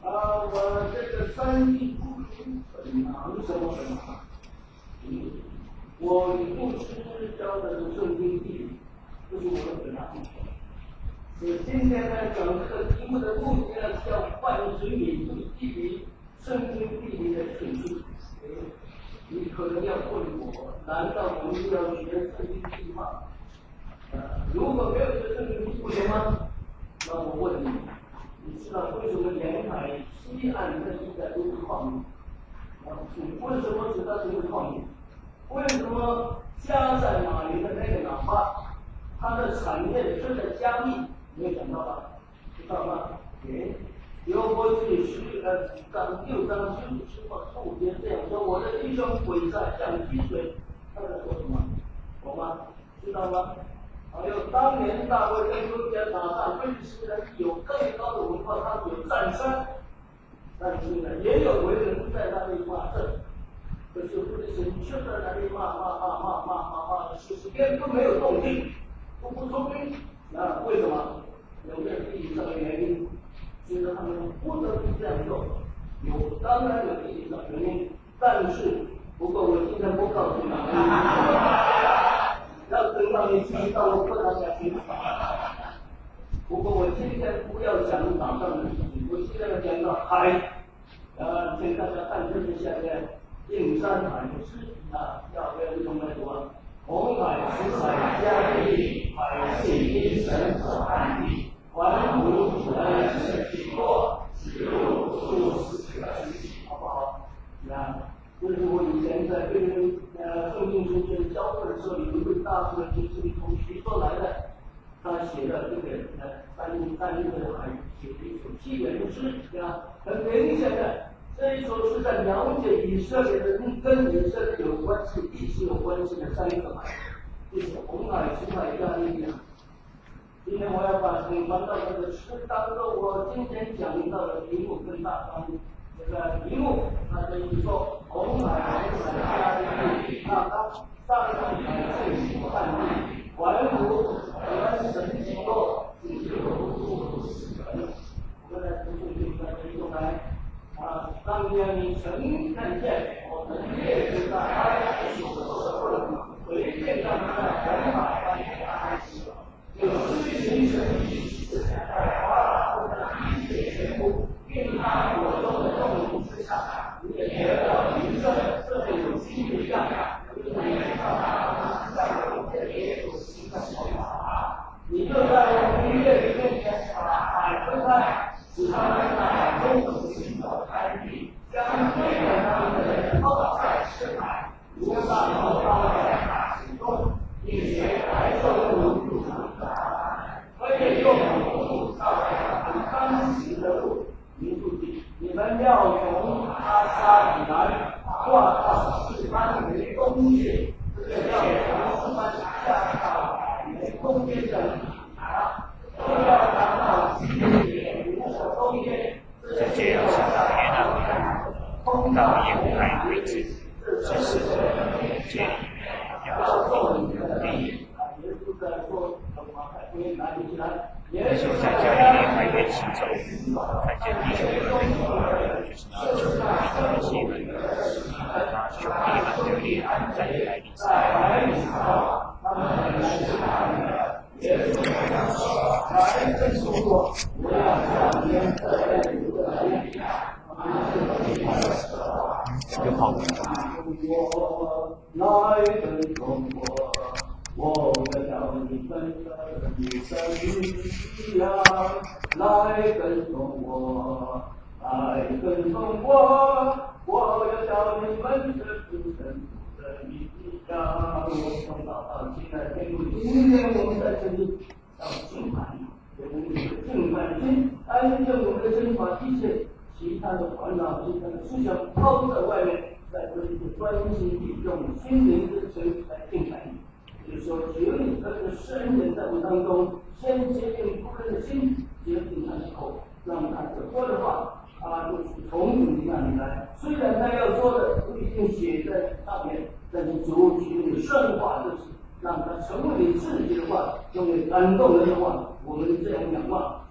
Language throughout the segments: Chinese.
我这个三地不平很忙，什么很忙？我牧师教的是圣经地理，这是我的本行。今天呢，讲这个题目的目的呢，是要唤醒你对地理、圣经地理的兴趣。你可能要问我，难道我们要学圣经地理吗？如果没有学圣经地理不行吗？那我问你，你知道为什么沿海西岸这一带都是矿物？为什么知道这是矿物？为什么加在马云的那个喇叭，它的产业正在加密？没有想到吧？知道吗？约伯记5章6章10或15节这样说：我的弟兄鬼在像积水，他在说什么？懂吗？知道吗？还有当年大卫跟哥哥打仗，非利士人有更高的文化，他们有战争，但是呢，也有为人在那里骂阵。可是非利士人却在那里骂了40天都没有动静，都不出兵。那为什么？有没有地理上的原因？觉得他们不得不这样做，当然有地理上的原因，但是不过我今天不告诉你，要等到你知道我不能下去。不过我今天不要讲岛上的事情，我现在要讲到海。请大家看这是下面映山海的诗要不要用来读啊？红海、死海、加利，海是因神所安立。环湖主恩是经过，只有数死的事情，好不好？这是我以前在对圣经中间教课的时候，有一位大学的同学说来的，他写的这个三一的海写的一首纪元诗很明显的，这一首是在了解以色列人跟以色列有关系、历史有关系的三个海，就是红海、死海、加利亚。今天我要把你传到这个诗当中，我今天讲到的题目跟大纲，这个题目它可以说红海、死海、加利亚，上海正所汉地，环湖原神经过，只有不死人。我们来读这句话用来当年你曾看见我们列祖在埃及所受的苦，回见他们在红海湾的埃及。有施行神迹，在法老的一切全部，并他火中的动物之上，你也得到名声，这有基的样，因为到他上有这耶稣新的手法，你就在我们月里面前把海分开，使他们在海中行走开辟，将对着他们的人放在深海，如上头放在大水中，并且来受入入场。可以用火照亮他们当行的路。民数记，你们要从阿沙以来挂到示班为东界，这要从示班下到海为东边的都要达到基业如火东边，这些要下到通到沿海为止，这是这里要受你的地。耶稣在说耶稣在加利利海边行走，看见弟兄们，就是那九个的西门，那兄弟们流离安在海里他们很是他们的。耶稣说：“来跟从我，不要像天色在流的海里就好了。来跟从我。”我要叫你们的女生一样来跟从我，来跟从我。我要叫你们的主神的一样。我从早到现在天路，今天我们在这里要敬拜你，我们的敬拜心，安静我们的心，把一切其他的烦恼、其他的思想抛在外面，在这里专心地用心灵之神来敬拜你。就是说，只有你跟着圣人在我们当中，先决定仆人的心，决定他的口，让他所说的话就是从你那里来。虽然他要说的不一定写在上面，但是主取你圣话，就是让他成为你自己的话，成为感动人的话。我们这样仰望，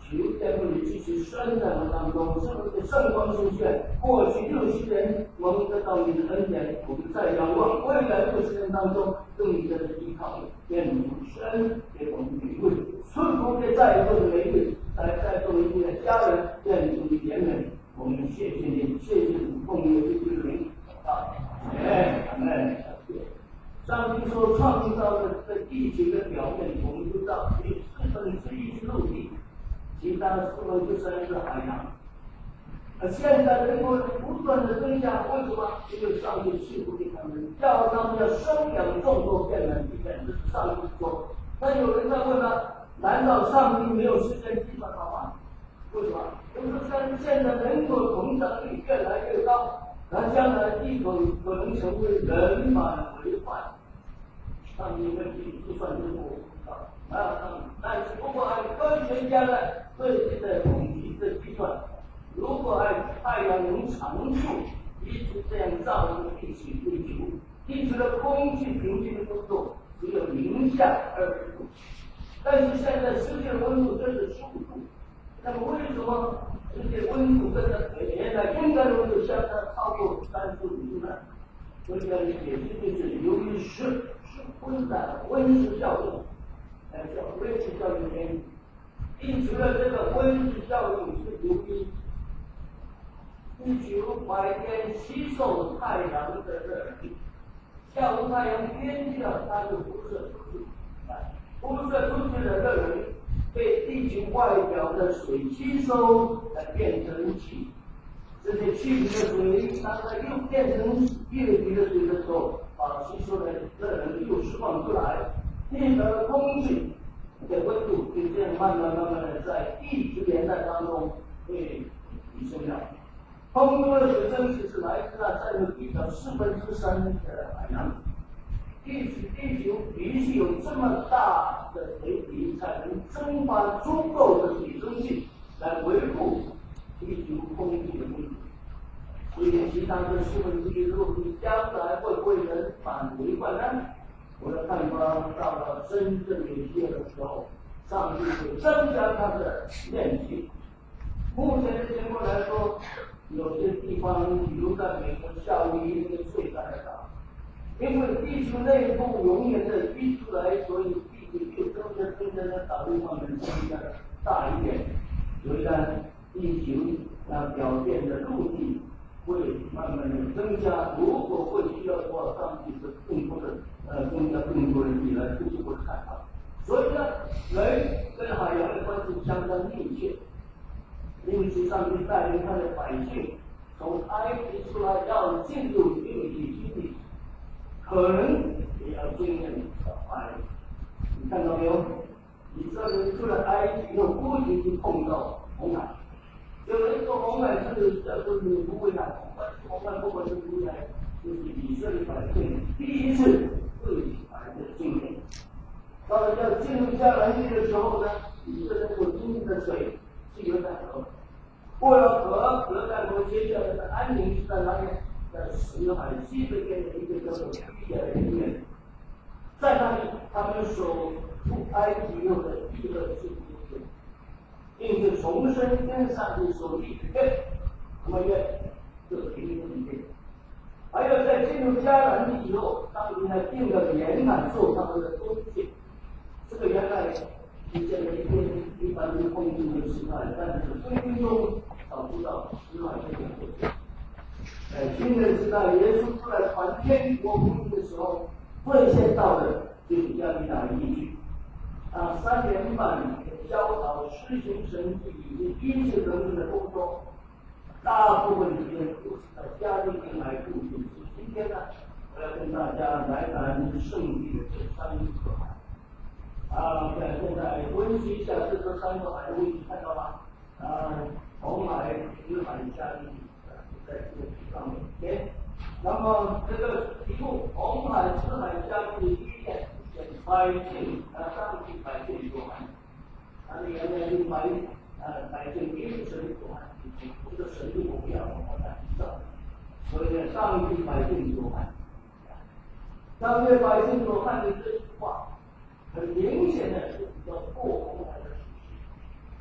求在不里继续生在我们当中，是不是圣光出现？过去60年我们得到你的恩典，我们在仰望未来60年当中更加的依靠，愿你神给我们领会，赐福给在座的每一位，在座的一位家人，愿你怜悯我们，谢谢你，谢谢你，奉耶稣的名，阿门。上帝所创造的这地球的表面，我们知道有1/4是陆地，其他的4/3是海洋。现在人口不断的增加，为什么？因为上帝赐福给他们，叫他们要生养众多，变满地面，这是上帝说。那有人在问了，难道上帝没有时间计算好吗？为什么？就是现在人口膨胀率越来越高，那将来地球可能成为人满为患。上帝问题计算之后，但是如果按科学家的最近的统计的计算，如果按太阳能常数一直这样照着地球的空气平均的温度只有零下20度，但是现在世界温度真是15度，那么为什么世界温度跟着原来应该温度相差超过35度呢？所以要理解，这就是由于湿温的温室效应，叫温室效应原因。地球的这个温室效应是由于地球白天吸收太阳的热力，下午太阳偏去了，它就辐射出去，辐射出去的热力被地球外表的水吸收，变成气。这些气体的水，当它又变成液体的水的时候，把吸收的热能又释放出来，地球的空气的温度就这样慢慢的在地质年代当中会提升了。空中的水蒸气是来自在地表3/4的海洋。地球必须有这么大的水体，才能蒸发足够的水蒸气来维护地球空气的温度。所以其他的1/4陆地将来会不会人满为患呢？我的看法，到了真正有需要的时候，上帝会增加它的面积。目前的情况来说，有些地方，比如在美国夏威夷那个最大的岛，因为地球内部永远的逼出来，所以地球就跟着在岛屿方面增加大一点。所以呢，地球表现的陆地会慢慢的增加。如果会需要的话，上帝是更多的增加更多的地来，这是我的看法。所以呢，人跟海洋的关系相当密切。因此，上帝带领他的百姓从埃及出来，要进入应许之地，可能也要经验海。你看到没有？以色列出了埃及以后，不仅是碰到红海，有人说红海是叫做你不会海，红海不管是不会海，就是以色列百姓第一次对海的经验。到了要进入迦南地的时候呢，以色列所经历的水是约旦河。过了河，约旦河接下来的安宁是在哪里？在死海西北边的一个叫做伊甸园，在那里他们守出埃及后的第2次经验，并且重申跟上帝所立的约，什么约？就是平行的约。还有在进入迦南地以后，上帝还定了严海做他们的中介。这个原来是现在一般的空军的时代，但是圣经中找不到死海这个国家。新的时代，耶稣出来传天国福音的时候，最先到的就是加利亚地区。3年半教导、施行神迹以及医治人的工作，大部分时间都是在加利利海度过。今天呢，我要跟大家来谈圣地的这3个海。现在温习一下这3个海的位置，看到吗？红海、死海、加利利。在这个上面，那么这个题目红海、死海、加利利第一点，百姓上帝百姓所喊，原来是百姓给神所喊，这个神我不要，我才知道。所以呢，上帝百姓所喊，上帝百姓所喊的这句话，很明显的是比较过红海的属性。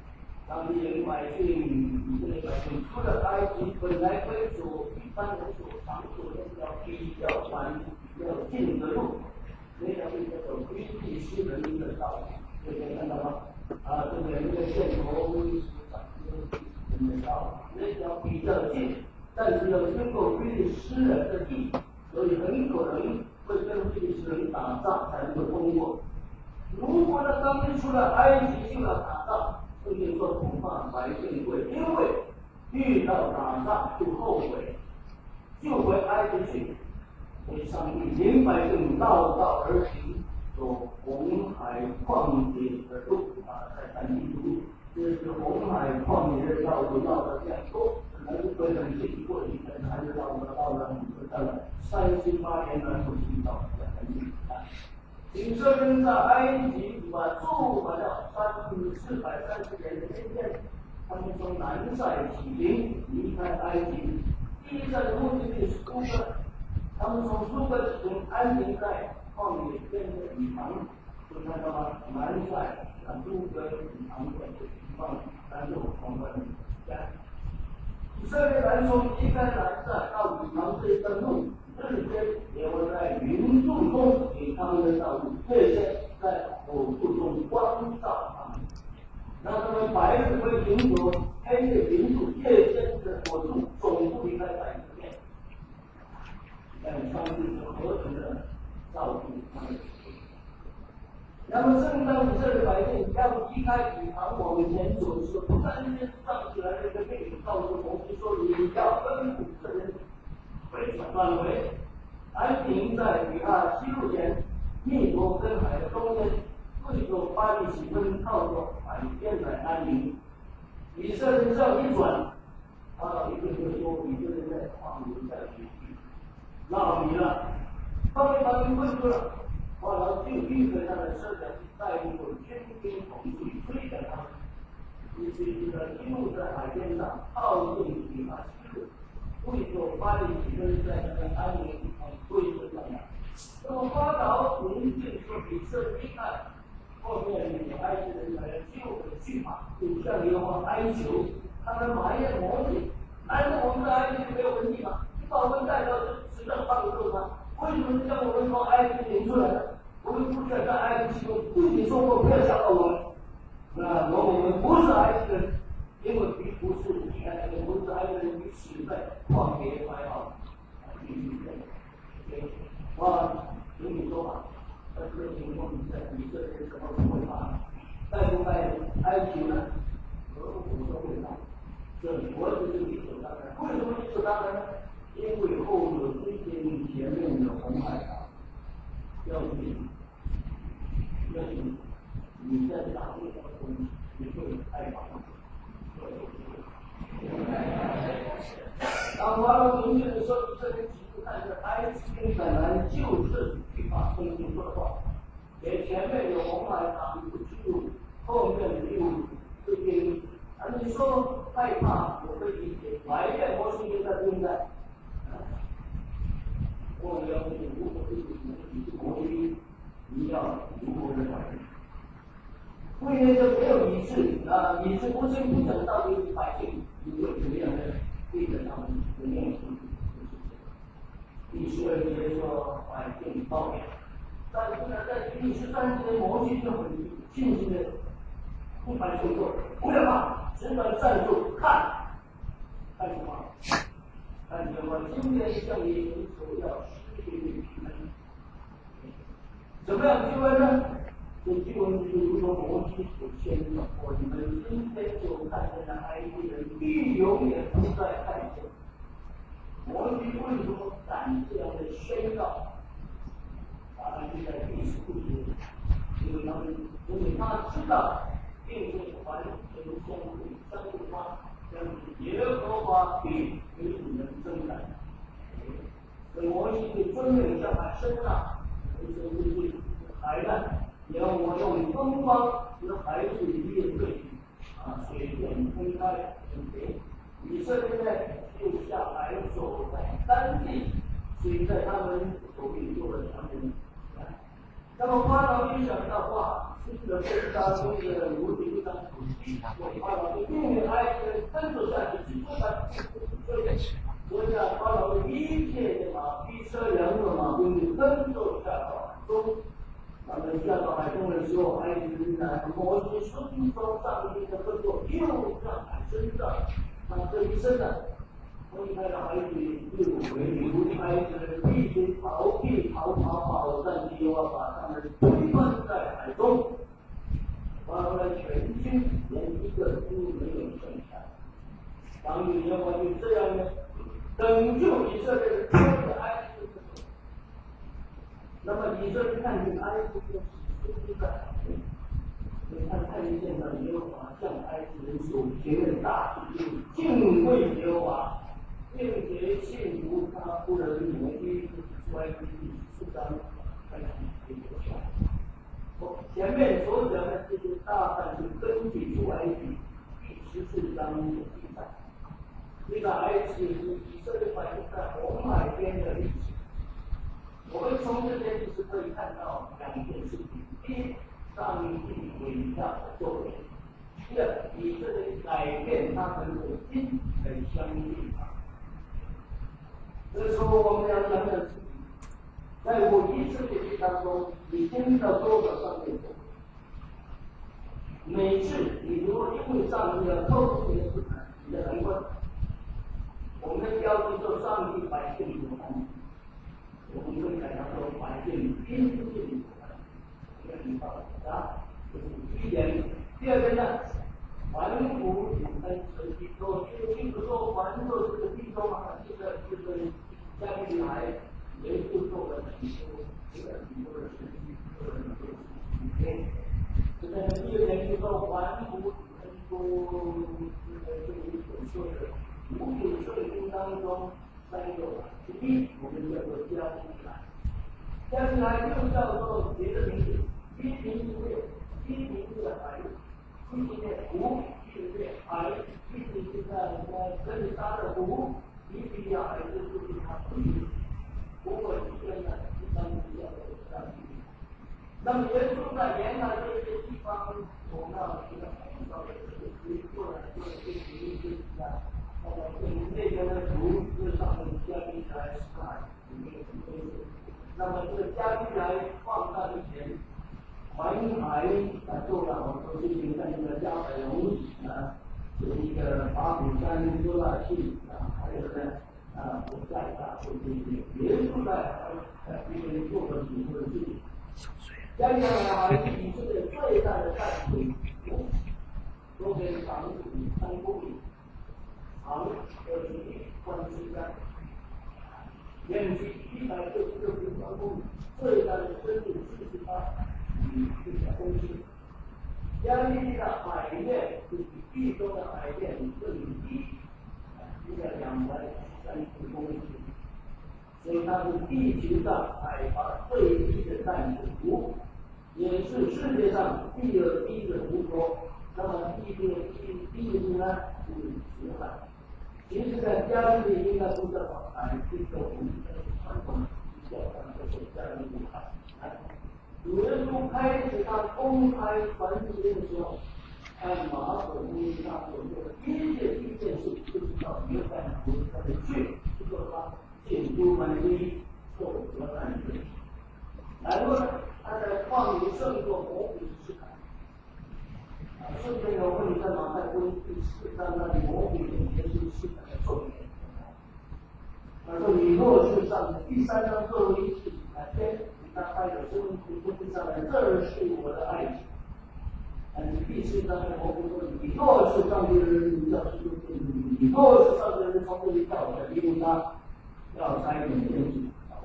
当地百姓，以色列百姓出了埃及，本来归属一般人所常做的要比较宽、比较近的路，那条路叫做归地诗人的道路，这边看到吗？这边一个箭头是长人的道路，那条比较近，但是要经过归地诗人的地，所以很可能会跟归地诗人打仗才能够通过。如果呢，当日出了埃及就要打仗。所以说，恐怕百姓会因为遇到打仗就后悔，就回埃及去。所以上帝领百姓绕道而行，走红海旷野的路在看地图，这是红海旷野的道路绕了这样多，可能会很经过一个还是绕了38年南北行道很近啊。以色列在埃及住满了430年的时间，他们从南塞起行离开埃及，第一站的目的地是苏格，他们从苏格之中安营在旷野边的以旁，就看到了南塞苏格以旁的地方，南路从那里家。以色列人从离开南塞到以旁这一段路。日间也会在云柱中给他们的道路，夜间在火柱中光照他们，让他们白日会行走，黑夜云柱，夜间的火柱总不离开百姓面。但上帝是何等的照顾他们。那么正当以色列百姓要离开以旁往前走的时候，突然间上起来了一个命令，告诉摩西说：“你要吩咐这人。”转回，安停在与西路前，密罗跟海的中间，对着巴黎起分靠着海边来安宁。以色列这样一转，一个就说以色列在旷野在水地，闹米了，他们困住了，后来就预备他的车辆带领军兵统去追赶他们，于是一路在海边上靠近与西路。为着巴黎起分在那个安宁归顺上面。那么发导明确说以色列一看，后面有埃及人来救的惧怕，就向耶和华哀求，他们埋怨摩西，难道我们在埃及没有问题吗？你把我们带到这上放个吗？为什么将我们从埃及领出来呢？我们不是在埃及中自己说过不要想到我们，我们不是埃及人。因为不是不是埃及人与死在旷野埋好，有你说法，这个情况在以色列怎么会发？带不带埃及呢？我说会带，这我只是理所当然。为什么理所当然呢？因为后有推荐前面的红海要你在打猎当中你会害怕。当发了明确的说，这边几乎看着埃及兵本来就是惧怕圣经说的话，也前面有红海挡住之路，后面有这边你说害怕，我可以理解，埋怨摩西在不在？我们要问你，如果你是国军，你要如何的反应？为了这没有理智理智不清不讲到底百姓你会怎么样的对着他们的面子？第12节说百姓抱怨，但是呢，在第13节摩西就很信心的对百姓说：不要怕，只管站住，看什么？看什么？今天向你所要施给你平安。怎么样平安呢？这经文就如同摩西所宣的，你们今天所看见的埃及人必永远不再看见。摩西为什么敢这样的宣告？就在第15节，因为他知道，并且完全相信他，耶和华必与你们征战。所以摩西就遵命向他伸上，就是海难。然后我用东方和海水面对水面分开以色列就下来走在干地，水在他们手里做了强人。那么巴郎一想到这个跟他中的无理上土地，我发了命令埃及人跟着下去，只做他所以啊，发了一切的马匹、车辆的马兵跟着下到海中。他们下到海中的时候，埃及人呢，摩西顺从上帝的吩咐，又向海伸上，这一伸呢，分开了海水，又回流，埃及人必须逃避、跑，但是又要把他们推翻在海中。完了，全军连一个都没有剩下。当耶和华就这样呢，拯救以色列人脱离埃及的手。那么以色列看见埃及的死在海中，所以他看见了耶和华向埃及人所行的大事，就是敬畏耶和华，并且信服他不能挪移，出埃及记14章开始这个讲。前面所讲的这些大概是根据出埃及第14章的记载。这个埃及是以色列百姓在红海边的历史。我们从这些历史可以看到两件事情：第一，上帝伟大的作为；第二，以色列改变他们的心来相信他。这时候我们要讲的是，在我以色列历当中，你听到多少上帝的作为？每次你如果因为上帝要透过你的困难、你的难关，我们的标题说上帝百姓有难，我们会改到说百姓因信有难，这个地方啊，这是第一点。第二点呢，凡夫有恩慈地说，并不说凡做这个地中啊，这个加利利海也就做了很多这个很多的事情，这个第二点就说凡夫很多这个所说的无有圣经当中三个，第一我们叫做加利利海，加利利海又叫做别的名字，一名是海，一名是湖，一名是海，一名是可以搭的湖，一名是海就是它不是不过之间的第三个叫做加利利海。那么耶稣在沿海这些地方，我们要这个碰到的是可以过来做这个名字啊。这边的图是上面加利利海是海，那么这个加利利海放大一点，环海做了好多事情，像这个加百隆有一个巴比山多大器还有呢不在大会这些耶稣在因为做了许多的事情。加利利海是以色列最大的淡水湖，周边长3公里。长21观之山，面积166平方公里，最大的深度48公尺。加利利的海面是比地中的海面更低，应该230公尺，所以它是地球上海拔最低的淡水湖，也是世界上第二低的湖泊。那么第一呢是死海。其实在加利利应该不是海，这个我们的传统叫它做加利利海。主耶稣开始他公开传福音的时候，按马可福音上所说的第一件事，就是到约旦河上面去，去做他建筑满地受割难罪。然后呢，他在旷野圣所魔鬼试探。顺便有问在马太福音第4章那里魔鬼跟耶稣试探的重点。他说你若是上第3章最后一次先他开了生命书上来，这是我的爱子。但是第4章的魔鬼说你若是上帝的人，你要是你若是上帝的人，从这里跳下来，因为他要拆你的面子。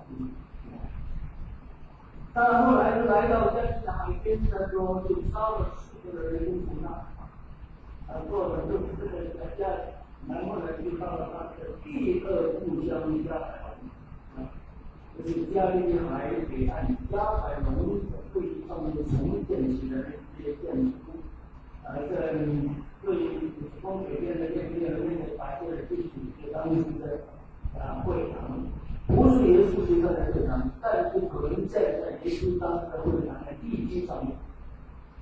但后来就来到加利利海边的时候，就烧了4个人骨那，做了就是这个家，然后呢就到了他的第2故乡加百隆，就是加利利海北岸加百隆会上面重建起来的这些建筑物，这对东北边的那个白色的地区是当时的会堂。不是耶稣在的会堂，但是可能站在耶稣当时的会堂的地基上面。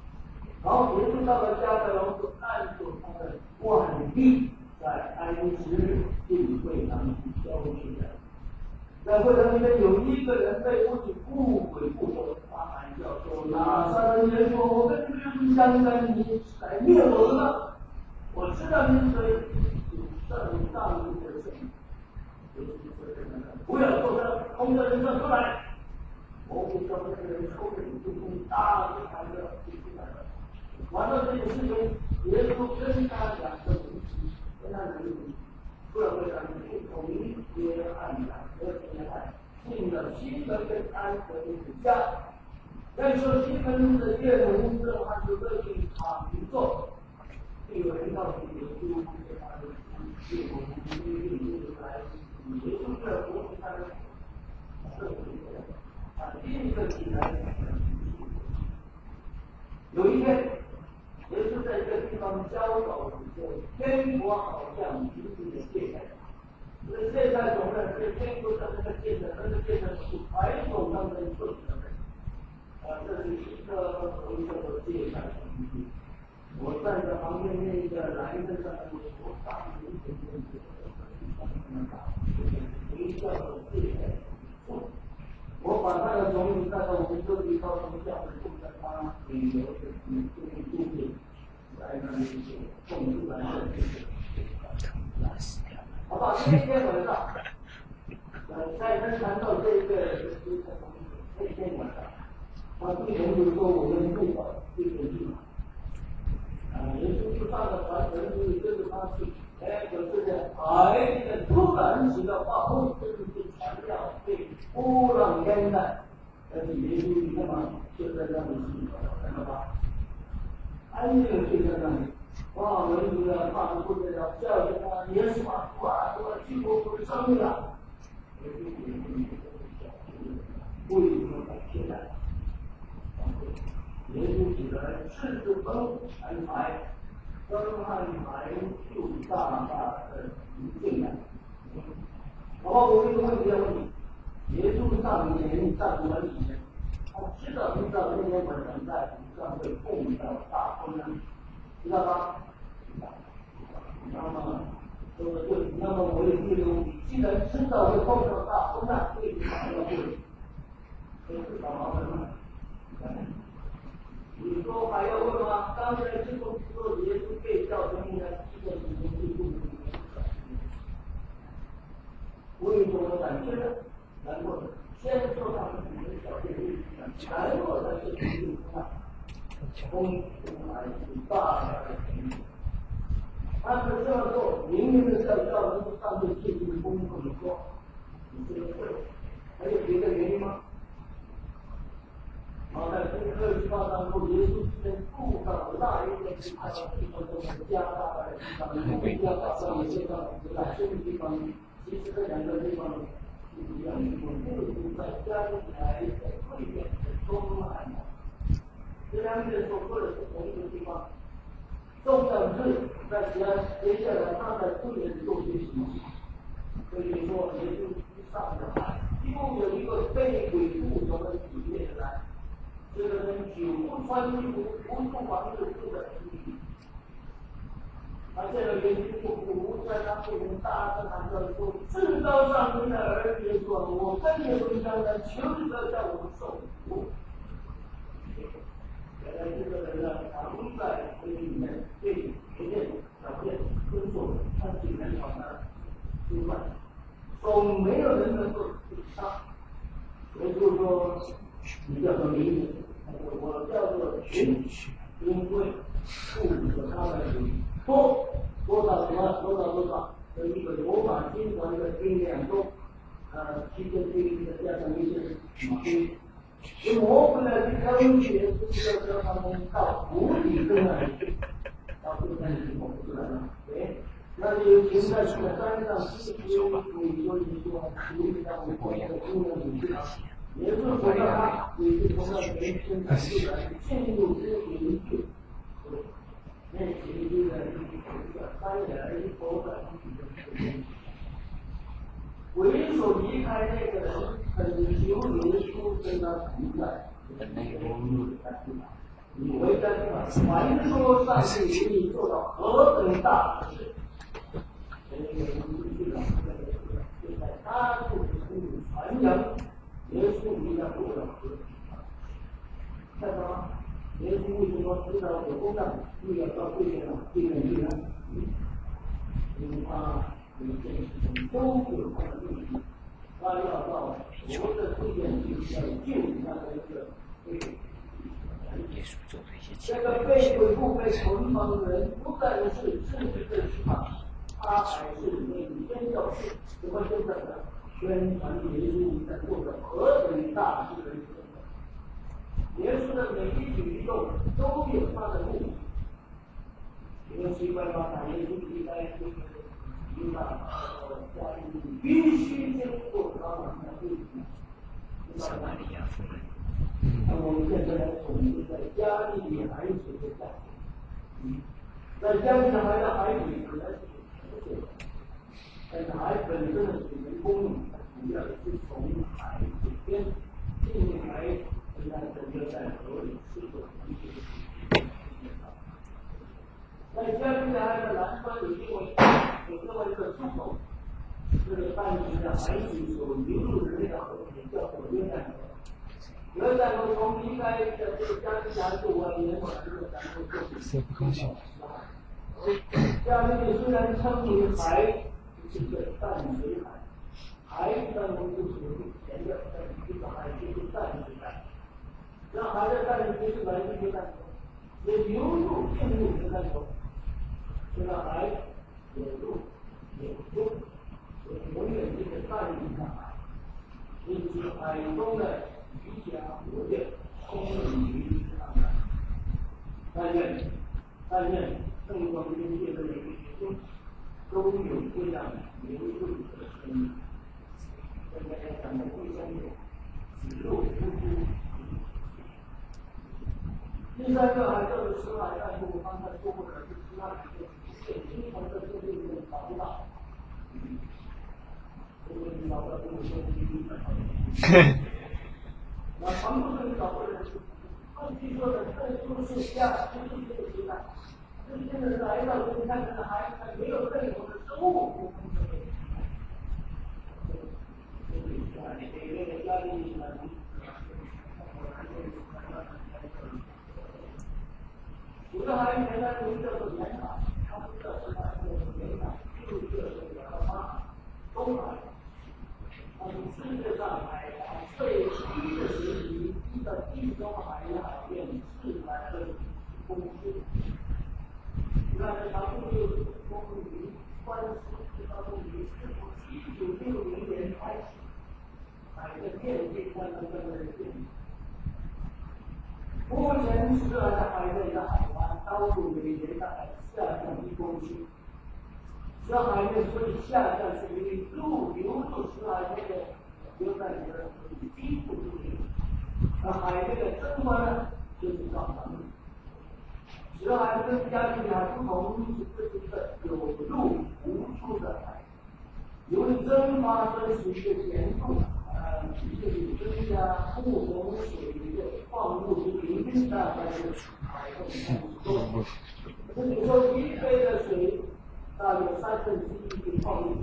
然后耶稣到了加百农，就按照他的惯例，在安息日进会堂去教训人。在会堂里面有一个人被污鬼不鬼不活，他喊叫说：“拿撒勒耶稣，我跟你们不相干，你来灭我了吗？我知道你是谁，是圣上帝的圣。”不要做这空的人生出来。我不知道这个人抽着你就从大的喊着就出来了。完了这个事情，耶稣跟他讲的东西，跟他讲的东西，各个人统一约翰和约翰进了西门跟安德烈的家。那时候西门的岳母正汉就乐意躺坐，并有人告诉耶稣，给他的岳母来。耶稣的服务他的圣徒，第一个起来。有一天，耶稣在一个地方教导的时候，天国好像平行的界限。这个界限中呢，是天国的那个界限，那个界限是传统上的顺的。这是一个界限。我站在旁边那个栏杆上，我大一点点我把他的种子带到我们各地高中教会，种在他旅游的路径，在那里种出来的。好吧，那天晚上，在他谈到这个那天晚上，他对人就说我们会到这个地方。耶稣就上了船，人就跟着他去。可是呢，这个突然起了暴风，这就是船要被波浪淹盖。但是耶稣你看嘛，就在那里睡着了，看到吧？安静的睡在那里。哇，人就要怕得不得了，叫着他，耶稣啊，我救我的生命啊！为什么感谢呢？耶稣起来，赤着风安排。跟汉排就大的进来。好吧，我问一个问题要问你：耶稣上年上完以前，他知道那天晚上在午上会碰到大风浪，知道吗？那么说的对，那么我有一个问题：既然知道会碰到大风浪，为什么还要会？这是搞麻烦吗？你说还要问吗？刚才这个说耶稣被叫成应该记得你们最重要的。为什么感觉呢？然后先说他们几个小建议，然后再是决定他公出来是大的权利。但是这样做，明明的叫人上面进行功课的说，你这个对，还有别的原因吗？在这个地方当中，耶稣在路上那一个地方，加大的地方，加大上一些地方，在这个地方，其实这两个地方是一样的。就是在加利来的会面的中岸，这两个所说的是同一个地方。重要是在接下来他在会面做些什么？所以说，耶稣上了海，一共有一个被鬼附着的体面的来。这个人久不穿衣服，不住房子，住在地里。这个人不在他面前大声喊叫说：“至高上帝的儿子说，我跟你不相干，求你不要叫我们受苦。”原来这个人呢，常在会里面对别人表现尊重，他竟然把他出卖，总没有人能够抵他。也就是说，你叫做名字。我叫做群，因为父母他们多少什么多少的一个罗马军团的兵两中，其中兵的加上一些马兵，就魔鬼呢去挑选，就是要叫他们到湖底跟那里，到这个地方出来了，那就停在这个山上，是不是有你说你让我过的姑娘你去哪？也就是说，他也是从那人生感受来进入这个领域，那其实呢，三人佛的为所离开那个人，恳求耶稣跟他同在， 以为在传说上帝给你做到何等大的事，就在他处城里传扬耶稣一样做到何等大。看到吗？耶稣为什么知道有公道，又要到这边去呢？因为他有件事情都有他的目的，他要到我的这件事情要救他的一个这个被鬼附被捆绑的人，不但是自己的释放，他还是为宣教士，什么宣教呢？宣传耶稣在做的何等大事的一个。耶稣的每一举一动都有他的目的。你们奇怪吗？耶稣离开这个犹大家里，必须经过他们的队伍。撒玛利亚妇人。那我们现在来统计在加利利海水的价格。在加利利海的海水本来是很简单，但是海本身的水源供应主要是从海水边进来。现在整个在河里是有一些在加利利海的南端有这么一个出口，这个当时的海水所流入的那条河也叫做约旦河。约旦河从离开的这个加利利海就往沿海这个然后就是加利利虽然称为海，是个淡水海，海当中就是有钱的，但是这个海就是淡水海。让海的淡水是来自于淡水，也流入进入这淡水，这个海有入有出，永远这个淡水的海，因此海中的鱼虾活跃，充满于上海。但愿圣光世界的每一天都有这样流入的生命。大家要讲的互相有只路不出。第三个海叫做死海，但是我刚才说过的是死海就是经常在这里面找不到。这个你找不到，这个说第一个。那常住的你找不到，按据说的，这就是下，就是这个时代。这现在来到这里看这个海，没有任何的生物。有的海原来有一个叫做盐海，它不叫什么盐海，就是东海。它是世界上海洋最低的水平，低到地中海海面420公尺。你看这长度60公里，宽40公里，是从1960年开始，海的面积慢慢变。目前死海的海内的海湾高度每年大概下降1公斤，死海面所以下降是因为陆流入死海面的留在你的低度之内，而海面的蒸发呢就是造成的。死海跟加利利海不同，这是一个有入无出的海，由于蒸发跟水的咸度。这里增加不同水的放入零大概是海动多。这里说1杯的水，大约1/3就放入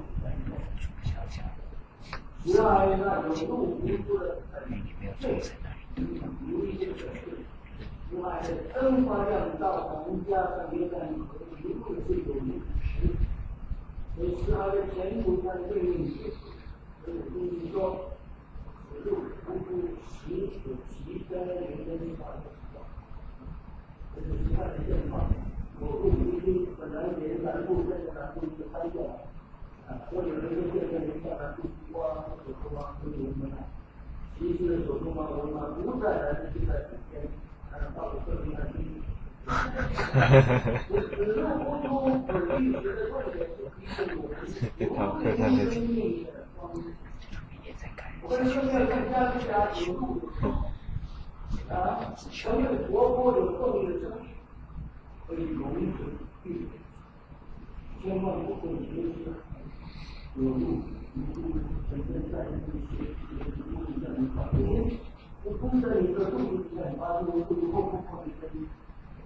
死海那有入无出的最有一些水，死海的蒸发量造成加上约旦河流入是有60，所以死海的前途它对应就是说。入不出时有其在人间法的时候，这是其他的现况。我入不出，本来连南部这个南部就开掉了，所有人都变成下南部西瓜、手中啊都有什么？其实手中啊文化不再来自就在北边，到了这里来听。只入不出，本历史的重点是提醒我们无论生命的方式。我们现在更加有路有动成为活泼有动力的生命，可以容止避免，千万不可以缺失有路无路，本身在一些无路的法律，不吃的你的肚子里面发出咕噜咕噜咕的声音。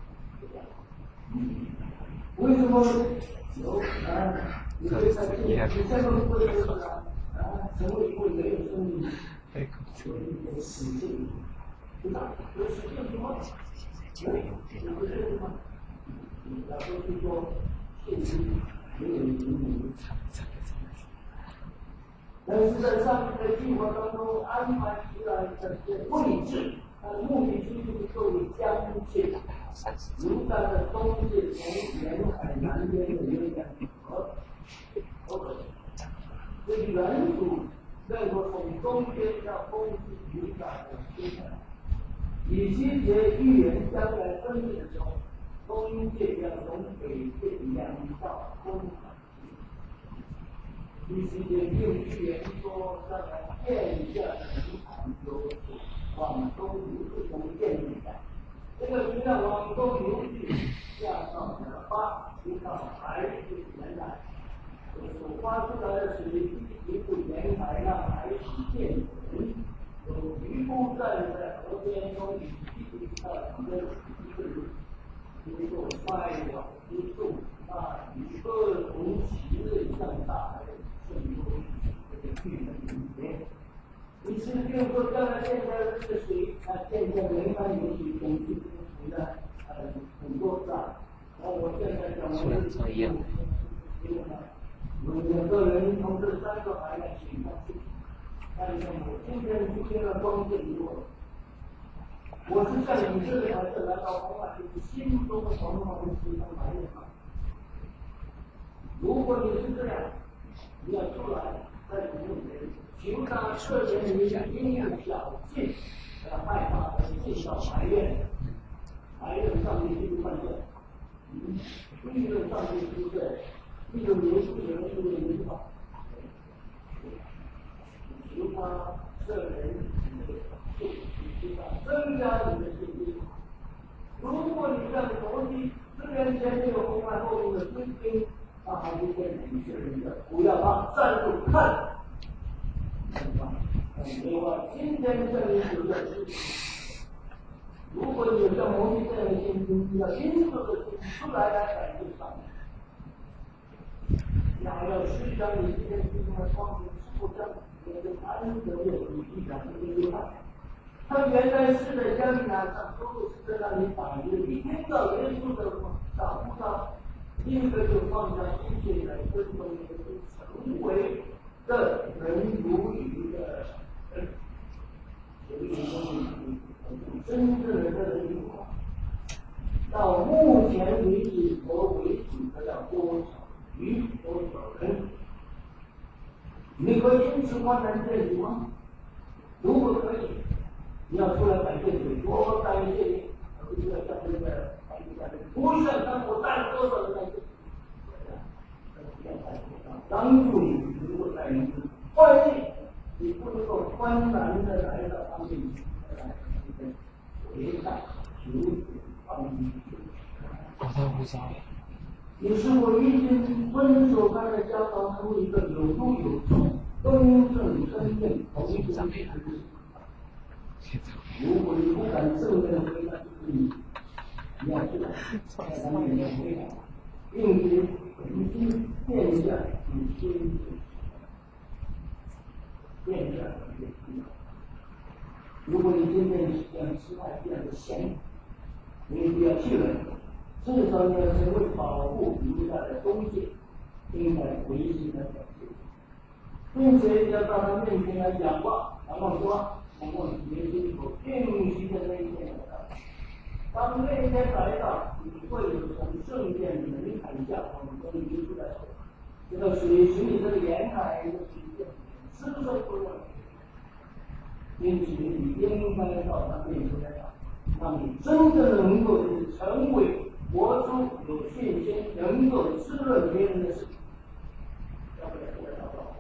为什么有你对他你这个会就是成为一位没有生命的死性，知道？有死性什么？有不是吗？然后就说现实没有灵魂。但是在上帝的计划当中安排出来的位置，它的目的就是作为疆界，如大的东界从沿海南边的月亮河，这原主能够从中间要攻击犹大的天下，以西结预言将来分裂的时候，东界要从北界两道攻打。以西结并预言说，将来天下的民产有往东流从建立的，这个实际上往东流去，下到巴，直到海水沿岸，所发出来的水一部沿海让海水变浑，有渔夫站在河边用雨滴到两个水流，经过快网之众，那鱼各从其类向大海渗入这个巨人里面。你是比如说将来现在的这个水现在沿海有水统计这个水呢很多是吧？然后我现在讲的是两个人从这3个海来水上去，看一下我今天出现了光线给我，我是在你这里还是来到红海，就是心中的黄黄的水上来的嘛？如果你是这样，你要出来在你面前。求他赦免你因有小进害怕的进到埋怨，埋怨上帝进入犯罪，议论上帝是不是？议论耶稣的人是不是没错？求他赦免你的罪，求他增加你的信心。如果你像摩西，虽然前面有红海后面的追兵，他还是跟以色列人的，不要他站住看。另外，今天这里有个事情，如果有像摩西这样的信心，要因着的信心出来感谢上帝，然后要实现你今天心中的光明，是否将你的安德的与地上的约翰，他原来是在江南上，都是在那里打鱼，一听到耶稣的打呼上，立刻就放下一切来跟从耶稣，成为的人如鱼的人，所以说真正的这句话，到目前为止我为主的要多少鱼多少人？你可以因此观察这里吗？如果可以，你要出来感谢主，多感谢你，而不是要像这个不是看我带了多少人来这里。帮助你如果在你外界，你不能够宽然的来到他们来回答求帮助。你是否已经遵守他的教导，成为一个有路有处、公正真正同一个人？如果你不敢正面回答，就是你要知道，在他面前回答，并且已经变相你心变相如果你今天想吃饭这样的咸，你不要气馁，至少你要成为保护犹大的东西，应该维系的表现，并且要到他面前来仰望，仰望说，仰望耶稣所应许的那一天来到。当那一天来到，你会有从圣殿门槛下往东流出来的这个水从你这个沿海的水线，是不是不一样？因此，你应该到他面前来，让你真正能够成为活出有信心、能够滋润别人的事情。要不然出来祷告，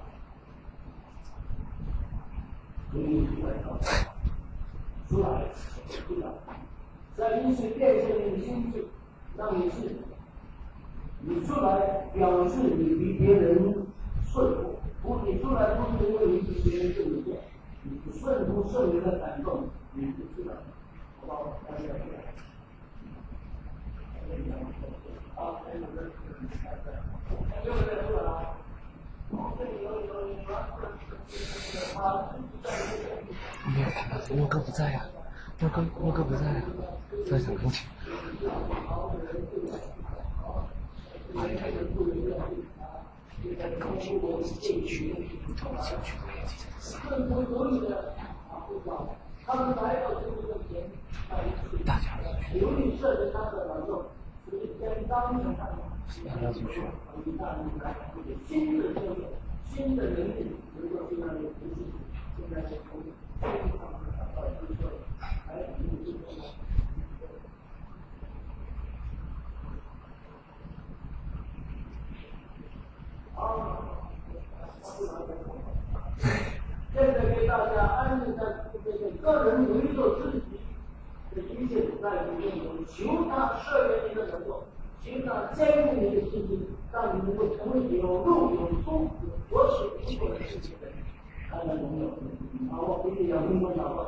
所以出来祷告，出来，出来，在因此变现你的心智，让你是，你出来表示你比别人顺服，你出来不是因为你比别人更有见。 你顺服圣灵的感动，你不知道，好不好？大家来。好，还有个又在出来了。这里有没有看到，沃哥不在呀、沃哥不在呀、在想空气。进去， 他们来到这个前，由于设置他的劳动，所以将当成他们新的这个新的能力能够这样的培训，现在是从这一方面达到一个还有一个现在给大家安利在这个个人努力做自己的一切在里面有，求他赦免你的软弱，求他坚固你的信心，让你能够成为有路有终有活水有果的事情的人。当然没有，我一定要明白祷告。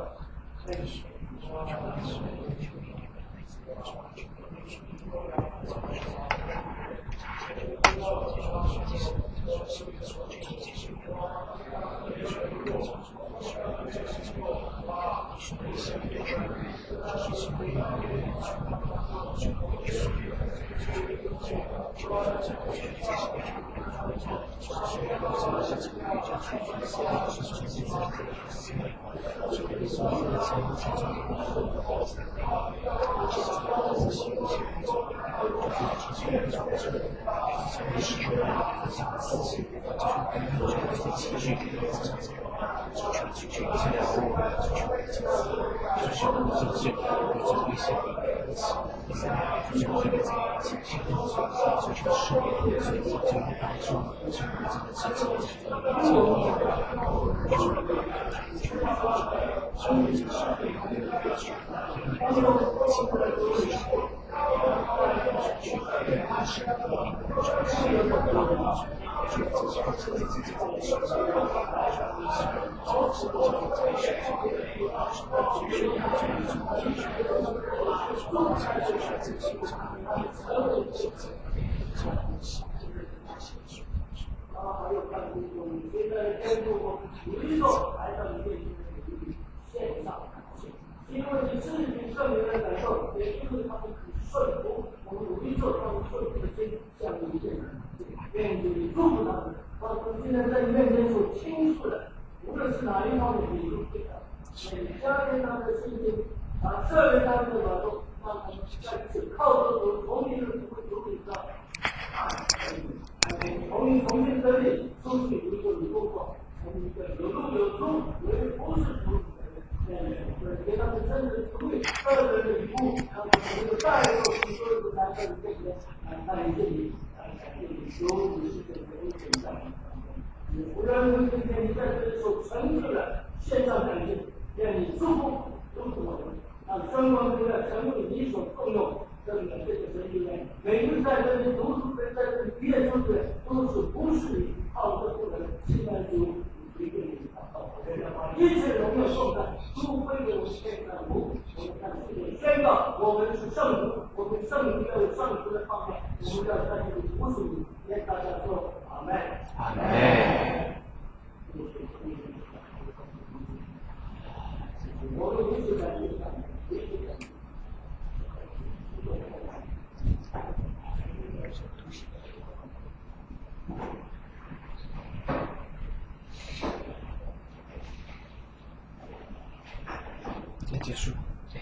结束，对。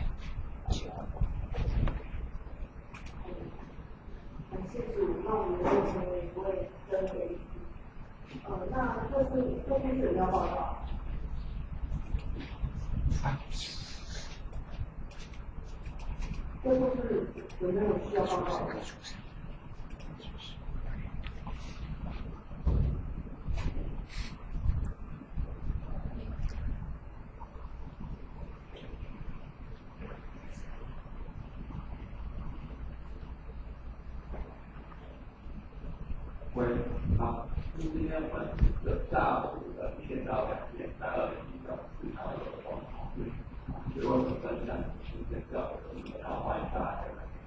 感谢主，那我们就成为一位真理。那这篇是要报告。这都是有没有需要报告的？ 今天晚上下午的1点到2点，2点1到4点。 如果分享这个，然后欢迎大家。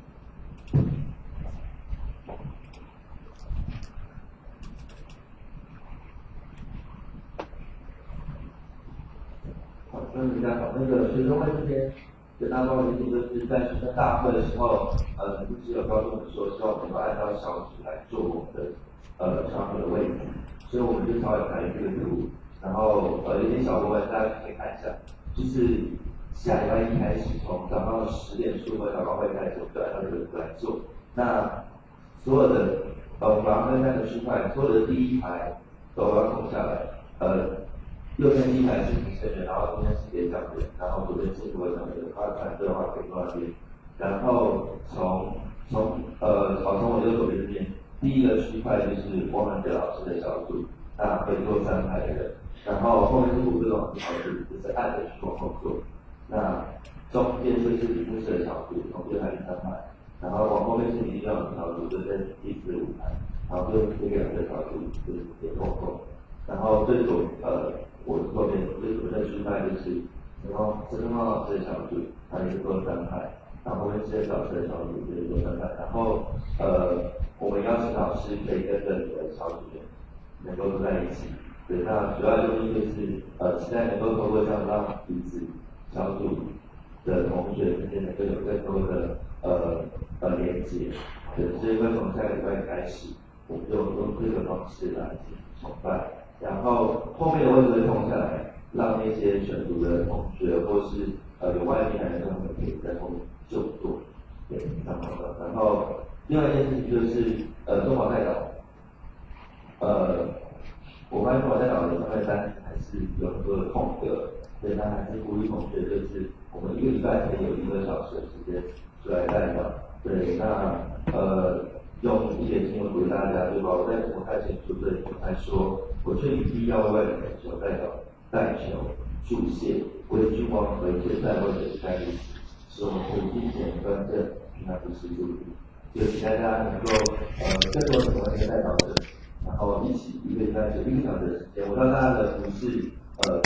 好，大家好，那个学生会这边跟大家报告一点，就是在学生大会的时候，不是有告诉我们说，希望我们要按照小组来做我们的小组的位置，所以我们就稍微排这个图，然后有点小问题，大家可以看一下，就是下礼拜一开始，从早上10点15分早高会开始，我们就按照这个图来做。那所有的我们把它分3个区块，所有的第一排都要空下来，右边第一排是评审员，然后中间是演讲员，然后左边是主讲员，他反对的话可以放那边。然后从我右手边这边，第一个区块就是汪文哲老师的小组，那可以坐3排的人。然后后面是5个老师小组，就是按着去往后坐。那中间就是理事的小组，从这排第3排，然后往后面是民调的小组，就在第4、5排，然后这2个小组就是前后后。然后最左我后面最左的区块就是，然后陈东方老师的小组，他也是坐3排，然后后面谢老师的小组也是坐3排，然后我们邀请老师可以跟着你的小组员能够坐在一起，对，那主要用意就是期待能够透过这样让彼此小组的同学之间能够有更多的连接，对，所以会从下个礼拜开始，我们就用这个方式来进行崇拜。然后后面的位置会空下来，让那些选读的同学或是有外面来的同学可以在后面就坐，对，然后另外一件事情就是中华代表，我发现中华代表的上面单还是有很多的空格，所以他还是鼓励同学就是我们1个礼拜可以有1个小时的时间出来代表，对，那用一点新闻鼓励大家，对吧？我在我太清楚这里我才说，我劝你必要为外的人球带球注泻，为君王和现在或者在历史，使我们可以避免端正，平安不失注意。就期待大家能够更多成为一个代表者，然后一起1个礼拜1个小时的时间，我知道大家的不是